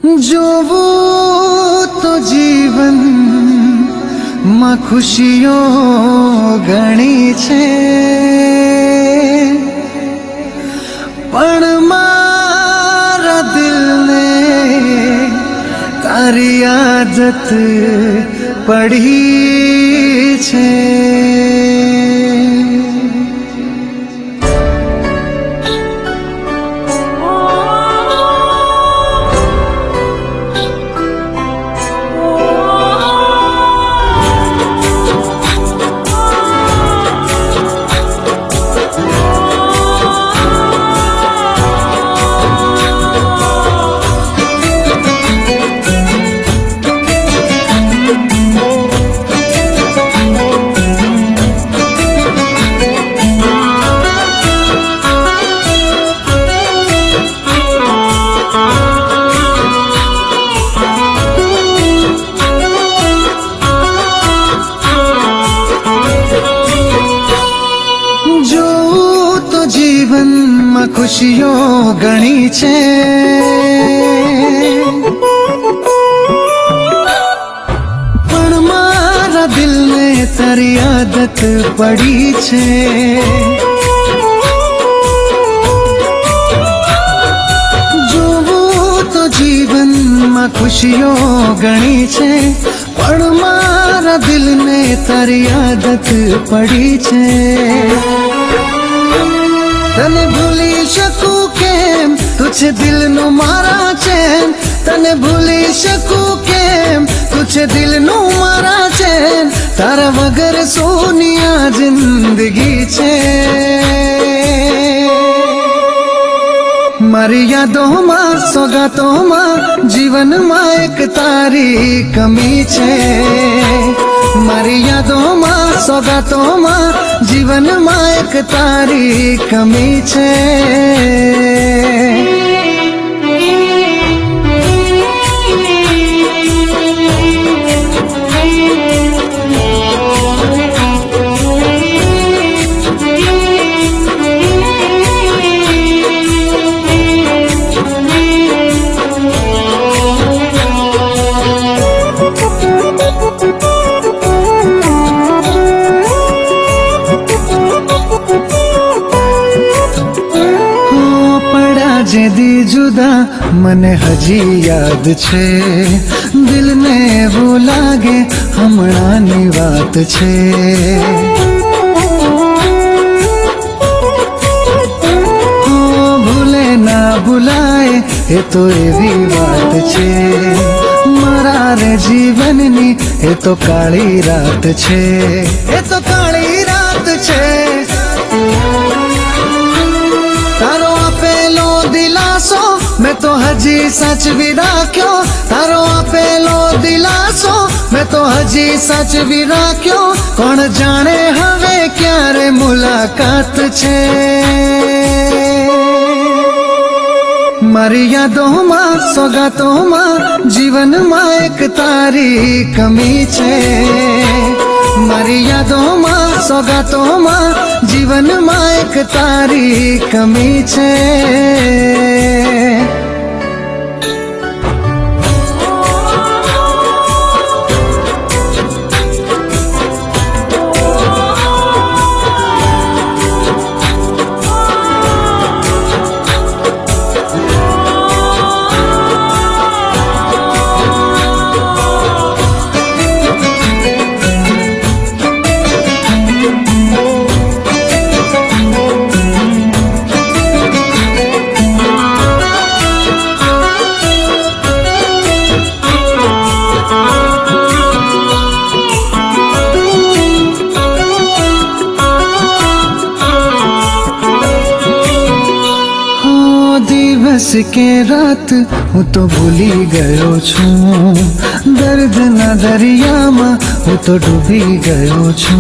જોવો તો જીવન માં ખુશીઓ ઘણી છે, પણ મારા દિલને તારી આદત પડી છે। जीवन में खुशियों घणी छे, पण मारा दिल ने तारी आदत पड़ी छे। जोवो तो जीवन में खुशियों घणी छे, पण मारा दिल ने तारी आदत पड़ी छे। तने भूली शकूं केम तुझे दिल नु मारा चैन, तने भूली शकूं केम तुझे दिल नु मारा चैन, तारा वगर सोनिया जिंदगी छे। मारी यादों मां सौगातों मां जीवन मां एक तारी कमी छे। मारी यादों मां सौगातों मां जीवन मां एक तारी कमी छे। जे दी जुदा मने हजी याद छे, दिल ने वो लागे हमणानी वात छे। भूले ना भुलाए ये तो एवी बात छे, मारा रे जीवननी ये तो काली रात छे, ये तो काली रात छे। तारो आपेलो दिलासो मैं तो हजी सच भी राख्यो, तारो आपेलो दिलासो मैं तो हजी सच भी राख्यो। कौन जाने हवे क्यारे मुलाकात छे। मारी यादों मां सौगातों मां जीवन मां एक तारी कमी छे। मारी यादों मां सौगातों मां जीवन मां एक तारी कमी छे। दिवस के रात हूँ तो भूली गयो छू, दर्द ना दरिया में हूँ तो डूबी गयो छू।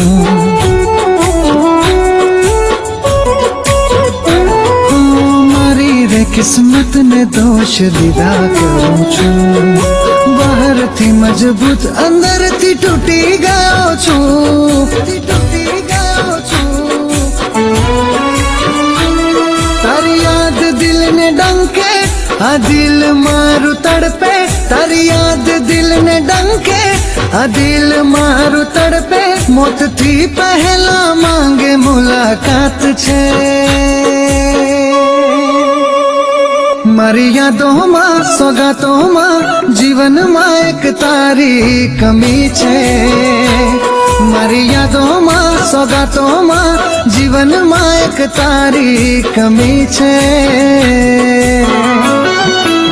मारी रे किस्मत ने दोष दीदा करूँ छू, बाहर थी मजबूत अंदर थी टूटी गयो छू, टूटी गयो छू। तारी याद दिल ने डंके आ दिल मारू डंके आ दिल मारू तड़पे मौत थी पहला मांगे मुलाकात छे मारी यादों सौगातों जीवन में एक तारी कमी छे मारी यादों सौगातों जीवन में एक तारी कमी छे।